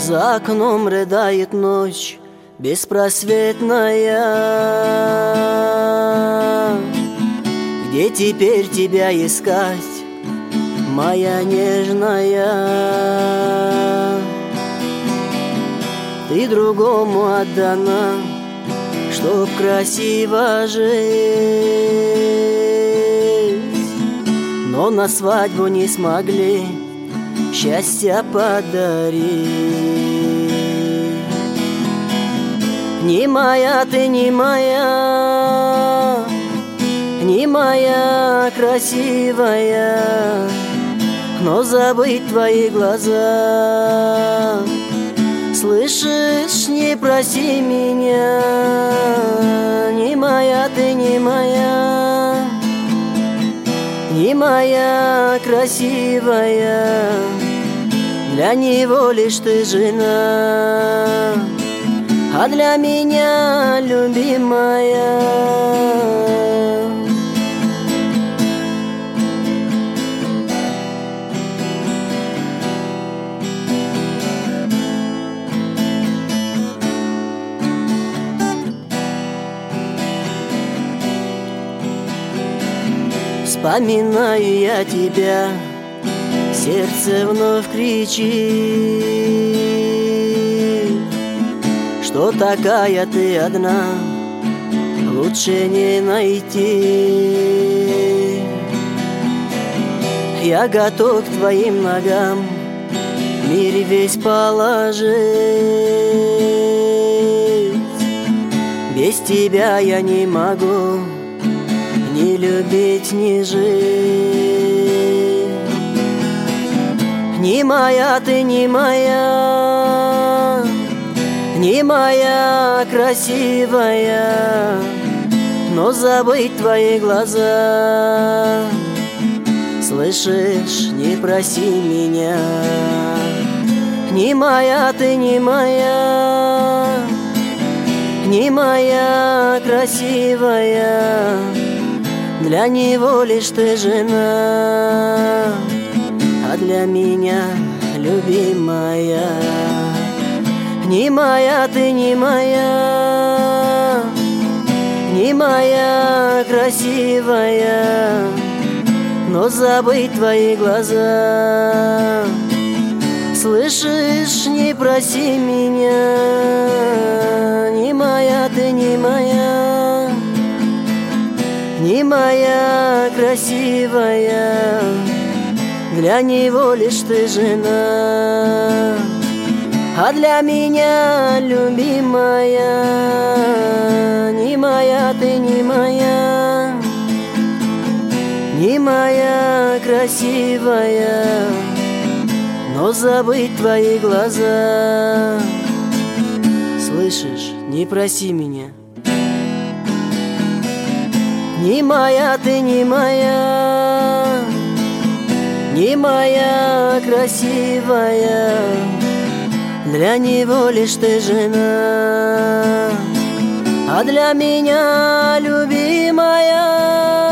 За окном рыдает ночь беспросветная. Где теперь тебя искать, моя нежная? Ты другому отдана, чтоб красиво жить, но на свадьбу не смогли счастья подарить. Не моя ты, не моя, не моя красивая, но забыть твои глаза. Слышишь, не проси меня, не моя ты, не моя, не моя красивая, для него лишь ты жена, а для меня любимая. Вспоминаю я тебя, сердце вновь кричит, что такая ты одна, лучше не найти. Я готов к твоим ногам мир весь положить, без тебя я не могу ни любить, ни жить. Не моя ты, не моя, не моя красивая, но забыть твои глаза. Слышишь, не проси меня, не моя ты, не моя, не моя красивая, для него лишь ты жена, а для меня любимая. Не моя ты, не моя, не моя красивая, но забыть твои глаза. Слышишь, не проси меня, не моя ты, не моя, не моя красивая, для него лишь ты жена, а для меня любимая. Не моя ты, не моя, не моя красивая, но забыть твои глаза. Слышишь, не проси меня. Не моя ты, не моя, не моя красивая, для него лишь ты жена, а для меня любимая.